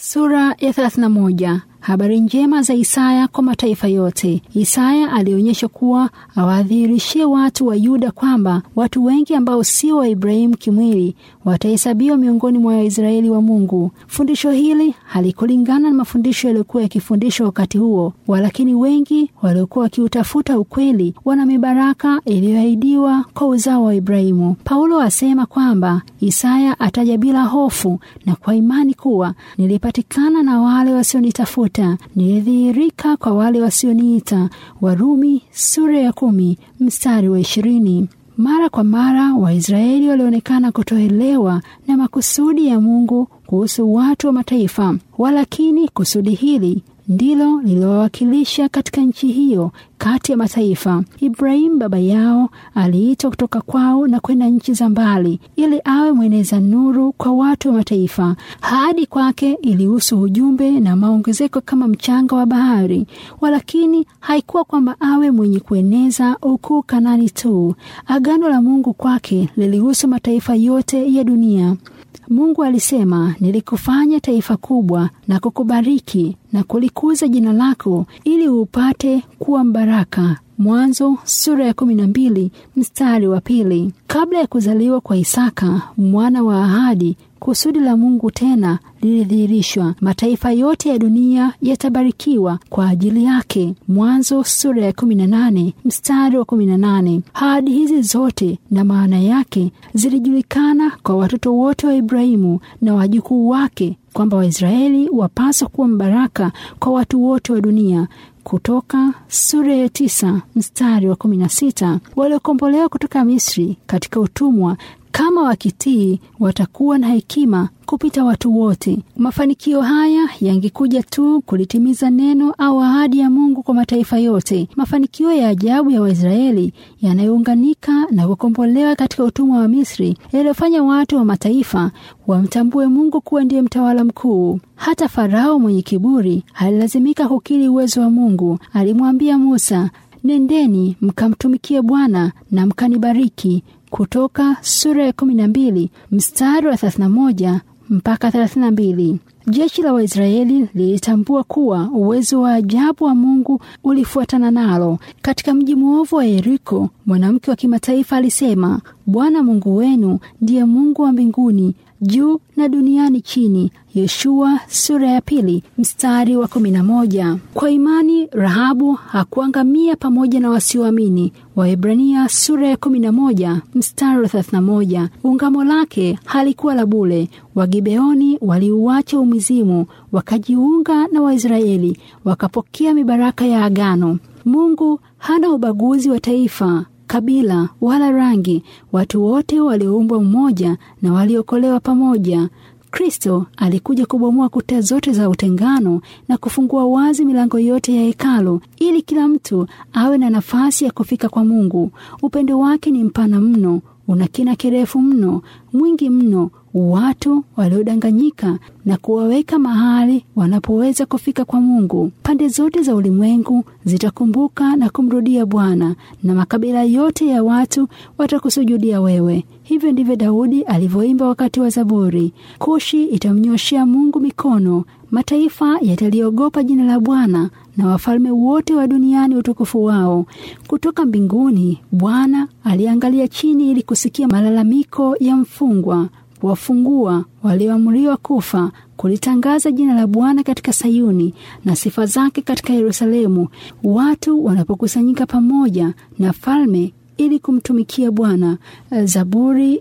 Sura ya 31. Habari njema za Isaya kwa mataifa yote. Isaya alionyesha kuwa awadhihirishie watu wa Yuda kwamba watu wengi ambao sio wa Ibrahimu kimwili watahesabiwa miongoni mwa Waisraeli wa Mungu. Fundisho hili halikulingana na mafundisho yaliyokuwa yakifundishwa wakati huo, walakini wengi waliokuwa wakiutafuta ukweli wana mibaraka iliyoahidiwa kwa uzao wa Ibrahimu. Paulo asema kwamba Isaya ataja bila hofu na kwa imani kuwa nilipatikana na wale wasionitafuta, nilidhihirika kwa wale wasioniita. Warumi sura ya 10 mstari wa 20. Mara kwa mara Waisraeli walionekana kutoelewa na makusudi ya Mungu kuhusu watu wa mataifa, walakini kusudi hili ndilo lililowakilisha katika nchi hiyo kati ya mataifa. Ibrahimu baba yao aliitwa kutoka kwao na kwenda nchi za mbali ili awe mweneza nuru kwa watu wa mataifa. Ahadi kwake ilihusu ujumbe na maongezeko kama mchanga wa bahari, walakini haikuwa kwamba awe mwenye kueneza ukuu Kanani tu. Agano la Mungu kwake lilihusu mataifa yote ya dunia. Mungu alisema, nilikufanya taifa kubwa na kukubariki na kulikuza jina lako ili upate kuwa mbaraka. Mwanzo sura ya 12 mstari wa 2. Kabla ya kuzaliwa kwa Isaka mwana wa ahadi, kusudi la Mungu tena lilidhihirishwa. Mataifa yote ya dunia yatabarikiwa kwa ajili yake. Mwanzo sura ya 18 mstari wa 18. Ahadi hizi zote na maana yake zilijulikana kwa watoto wote wa Ibrahimu na wajukuu wake kwamba Waisraeli wapaswa kuwa mbaraka kwa watu wote wa dunia. Kutoka sura ya 9 mstari wa 16. Waliokombolewa kutoka Misri katika utumwa, kama wakitii, watakuwa na hekima kupita watu wote. Mafanikio haya yangekuja tu kulitimiza neno au ahadi ya Mungu kwa mataifa yote. Mafanikio ya ajabu ya Waisraeli yanayounganika na kukombolewa katika utumwa wa Misri yaliyofanya watu wa mataifa wamtambue Mungu kuwa ndiye mtawala mkuu. Hata Farao mwenye kiburi alilazimika kukiri uwezo wa Mungu. Alimwambia Musa, nendeni mkamtumikie Bwana na mkanibariki. Kutoka sura ya 12 mstari wa 31 mpaka 32. Jeshi la Waisraeli lilitambua kuwa uwezo wa ajabu wa Mungu ulifuatana nalo. Katika mji mwovu wa Yeriko, mwanamke wa kimataifa alisema, Bwana Mungu wenu ndiye Mungu wa mbinguni juu na duniani chini. Yoshua sura ya 2 mstari wa 11. Kwa imani Rahabu hakuangamia pamoja na wasioamini. Waebrania sura ya 11 mstari wa 31. Ungamo lake halikuwa la bure. Wagibeoni waliuacha umizimu, wakajiunga na Waisraeli, wakapokea mibaraka ya agano. Mungu hana ubaguzi wa taifa, kabila wala rangi. Watu wote walioumbwa mmoja na waliokolewa pamoja. Kristo alikuja kubomoa kuta zote za utengano na kufungua wazi milango yote ya hekalu ili kila mtu awe na nafasi ya kufika kwa Mungu. Upendo wake ni mpana mno, una kina kirefu mno, mwingi mno. Watu waliodanganyika na kuwaweka mahali wanapoweza kufika kwa Mungu. Pande zote za ulimwengu zitakumbuka na kumrudia Bwana, na makabila yote ya watu watakusujudia wewe. Hivyo ndivyo Daudi alivyoimba wakati wa Zaburi. Kushi itamnyoshea Mungu mikono, mataifa yataliogopa jina la Bwana, na wafalme wote wa duniani utukufu wao. Kutoka mbinguni Bwana aliangalia chini ili kusikia malalamiko ya mfungwa, kuwafungua walioamriwa kufa, kulitangaza jina la Bwana katika Sayuni na sifa zake katika Yerusalemu. Watu wanapokusanyika pamoja na falme ili kumtumikia Bwana. Zaburi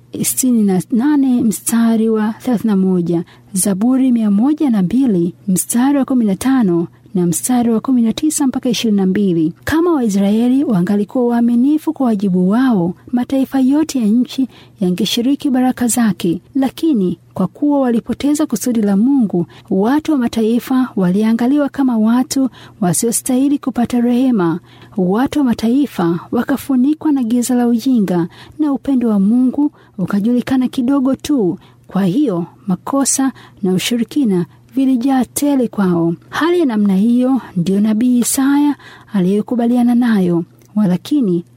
68 mstari wa 31. Zaburi 102 mstari wa 15 na mstari wa 19 mpaka 22. Kama Waisraeli wangalikuwa waaminifu kwa wajibu wao, mataifa yote ya nchi yangeshiriki baraka zake. Lakini kwa kuwa walipoteza kusudi la Mungu, watu wa mataifa waliangaliwa kama watu wasiostahili kupata rehema. Watu wa mataifa wakafunikwa na giza la ujinga, na upendo wa Mungu ukajulikana kidogo tu. Kwa hiyo makosa na ushirikina vilijaa tele kwao. Hali ya namna hiyo ndiyo nabii Isaya aliyekubaliana nayo, walakini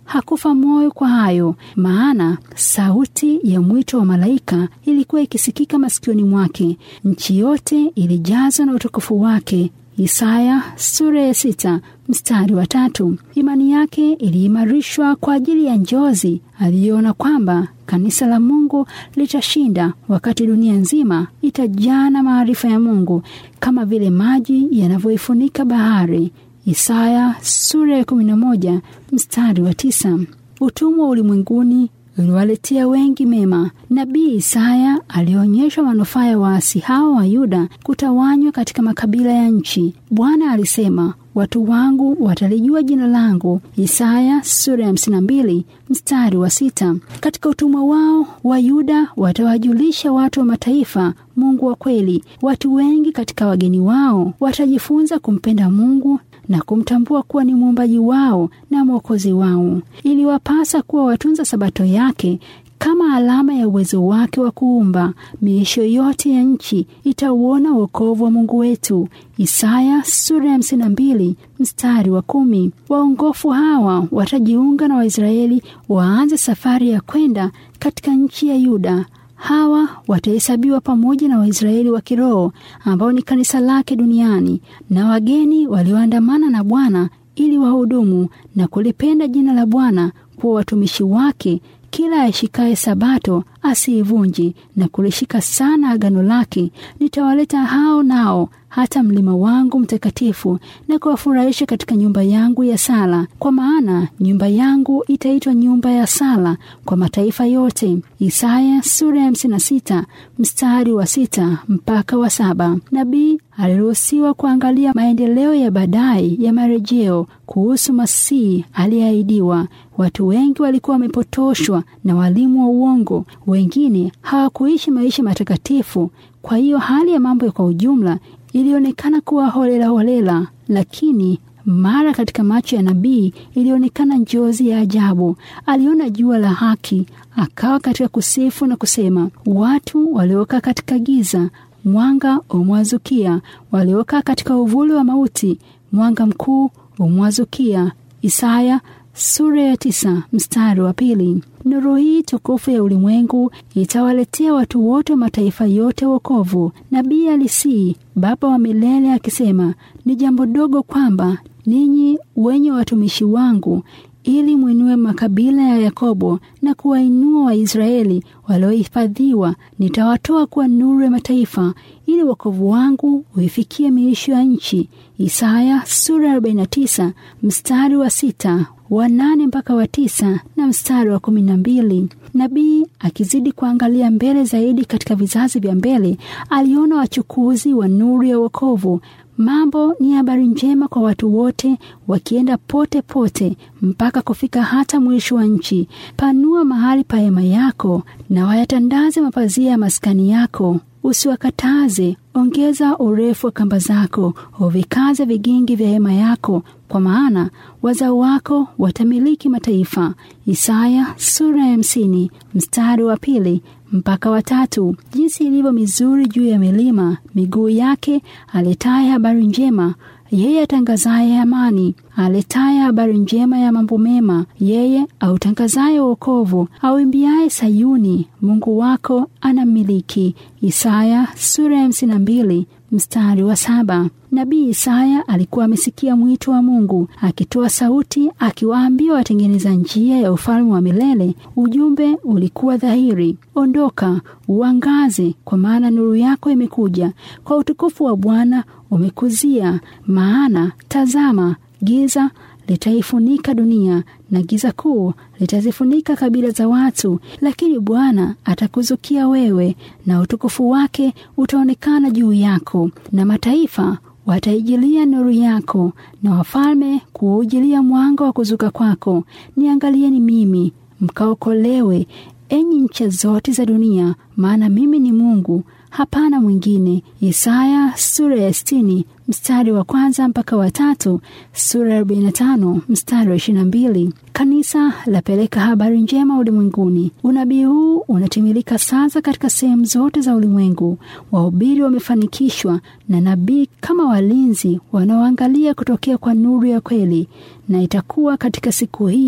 hakufa moyo kwa hayo, maana sauti ya mwito wa malaika ilikuwa ikisikika masikioni mwake. Nchi yote ilijazwa na utukufu wake. Isaya sura ya 6 mstari wa 3. Imani yake iliimarishwa kwa ajili ya njozi. Aliona kwamba kanisa la Mungu litashinda wakati dunia nzima itajaa na maarifa ya Mungu kama vile maji yanavyoifunika bahari. Isaya sura ya 11 mstari wa 9. Utumwa ulimwenguni uliwaletea wengi mema. Nabii Isaya alionyesha manufaa ya waasi hao wa Yuda kutawanywa katika makabila ya nchi. Bwana alisema, watu wangu watalijua jina langu. Isaya sura ya 52 mstari wa 6. Katika utumwa wao wa Yuda watawajulisha watu wa mataifa Mungu wa kweli. Watu wengi katika wageni wao watajifunza kumpenda Mungu na kumtambua kuwa ni muumbaji wao na mwokozi wao. Iliwapasa kuwa watunza sabato yake kama alama ya uwezo wake wa kuumba. Miisho yote ya nchi itauona wokovu wa Mungu wetu. Isaya sura ya 52 mstari wa 10. Waongofu hawa watajiunga na Waisraeli waanze safari ya kwenda katika nchi ya Yuda. Hawa watahesabiwa pamoja na Waisraeli wa kiroho ambao ni kanisa lake duniani, na wageni walioandamana na Bwana ili wahudumu na kulipenda jina la Bwana kuwa watumishi wake. Kila ashikaye sabato asiivunji na kulishika sana agano lake. Nitawaleta hao nao hata mlima wangu mtakatifu na kuwafurahisha katika nyumba yangu ya sala, kwa maana nyumba yangu itaitwa nyumba ya sala kwa mataifa yote. Isaya sura ya 56 mstari wa 6 mpaka wa 7. Nabii aliruhusiwa kuangalia maendeleo ya baadaye ya marejeo kuhusu Masihi aliyeahidiwa. Watu wengi walikuwa wamepotoshwa na walimu wa uongo. Wengine hawakuishi maisha matakatifu. Kwa hiyo hali ya mambo kwa ujumla ilionekana kuwa holela, lakini mara katika macho ya nabii ilionekana njozi ya ajabu. Aliona jua la haki, akawa katika kusifu na kusema, watu waliokaa katika giza mwanga umwazukia, waliokaa katika uvuli wa mauti mwanga mkuu umwazukia. Isaya sura ya 9 mstari wa 2. Nuru hii tukufu ya ulimwengu itawaletea watu wote wa mataifa yote wokovu. Nabii alisii Baba wa milele akisema, ni jambo dogo kwamba ninyi wenye watumishi wangu ili muinue makabila ya Yakobo na kuwainua Waisraeli waliohifadhiwa. Nitawatoa kuwa nuru ya mataifa ili wokovu wangu uifikie miisho ya nchi. Isaya sura ya 49 mstari wa 6, wa 8 mpaka wa 9 na mstari wa 12. Nabii akizidi kuangalia mbele zaidi katika vizazi vya mbele, aliona wachukuzi wa nuru ya wokovu. Mambo ni habari njema kwa watu wote, wakienda pote pote mpaka kufika hata mwisho wa nchi. Panua mahali pa hema yako na wayatandaze mapazia ya maskani yako. Usiwakataze, ongeza urefu wa kamba zako, uvikaze vigingi vya hema yako, kwa maana wazao wako watamiliki mataifa. Isaya sura ya 50 mstari wa 2 mpaka wa 3. Jinsi ilivyo mizuri juu ya milima miguu yake aletaye habari njema, yeye atangazaye amani, aletaye habari njema ya mambo mema, yeye autangazaye wokovu, auimbiaye Sayuni, Mungu wako anamiliki. Isaya sura ya 52 mstari wa 7. Nabii Isaya alikuwa amesikia mwito wa Mungu, akitoa sauti akiwaambia watengeneza njia ya ufalme wa milele. Ujumbe ulikuwa dhahiri: ondoka, uangaze, kwa maana nuru yako imekuja, kwa utukufu wa Bwana umekuzia. Maana tazama, giza litaifunika dunia na giza kuu litazifunika kabila za watu, lakini Bwana atakuzukia wewe, na utukufu wake utaonekana juu yako, na mataifa wataijilia nuru yako, na wafalme kuujilia mwanga wa kuzuka kwako. Niangalieni mimi, mkaokolewe, enyi ncha zote za dunia, maana mimi ni Mungu, hapana mwingine. Isaya sura ya 60 mstari wa 1 mpaka wa 3, sura ya 45 mstari wa 22. Kanisa lapeleka habari njema ulimwenguni. Unabii huu unatimilika sasa katika sehemu zote za ulimwengu. Wahubiri wamefanikishwa na nabii kama walinzi wanaoangalia kutokea kwa nuru ya kweli, na itakuwa katika siku hiyo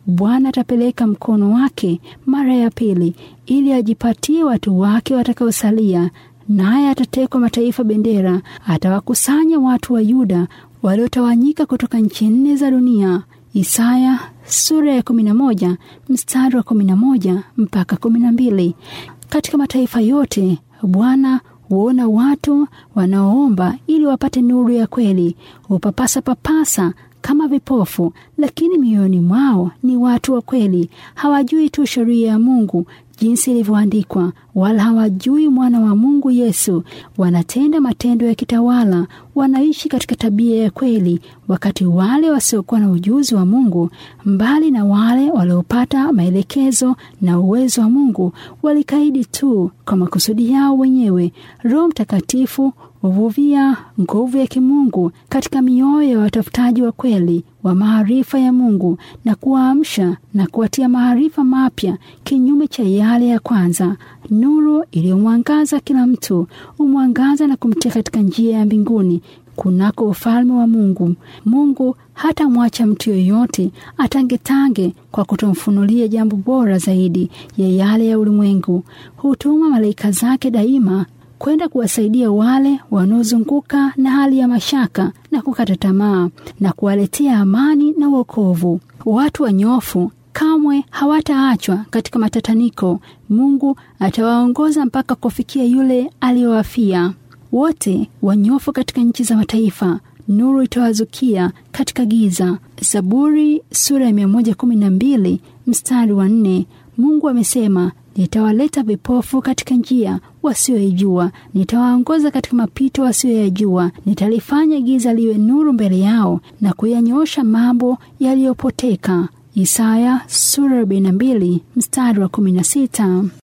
Bwana atapeleka mkono wake mara ya pili ili ajipatie watu wake watakaosalia, naye atatekwa mataifa bendera. Atawakusanya watu wa Yuda waliotawanyika kutoka nchi 4 za dunia. Isaya sura ya 11 mstari wa 11 mpaka 12. Katika mataifa yote Bwana huona watu wanaoomba ili wapate nuru ya kweli. Hupapasa papasa kama vipofu, lakini mioyoni mwao ni watu wa kweli. Hawajui tu sheria ya Mungu jinsi ilivyoandikwa, wala hawajui mwana wa Mungu Yesu. Wanatenda matendo ya kitawala, wanaishi katika tabia ya kweli, wakati wale wasiokuwa na ujuzi wa Mungu, mbali na wale waliopata maelekezo na uwezo wa Mungu, walikaidi tu kwa makusudi yao wenyewe. Roho Mtakatifu huvuvia nguvu ya kimungu katika mioyo ya watafutaji wa kweli wa maarifa ya Mungu, na kuwaamsha na kuwatia maarifa mapya kinyume cha yale ya kwanza. Nuru iliyomwangaza kila mtu umwangaza na kumtia katika njia ya mbinguni kunako ufalme wa Mungu. Mungu hata mwacha mtu yoyote atangetange kwa kutomfunulia jambo bora zaidi ya yale ya ulimwengu. Hutuma malaika zake daima kwenda kuwasaidia wale wanaozunguka na hali ya mashaka na kukata tamaa, na kuwaletea amani na wokovu. Watu wanyofu kamwe hawataachwa katika matataniko. Mungu atawaongoza mpaka kufikia yule aliyowafia. Wote wanyofu katika nchi za mataifa, nuru itawazukia katika giza. Zaburi sura ya 112 mstari wa 4. Mungu amesema, nitawaleta vipofu katika njia wasioijua, nitawaongoza katika mapito wasioyajua. Nitalifanya giza liwe nuru mbele yao na kuyanyoosha mambo yaliyopoteka. Isaya sura ya 42 mstari wa 16.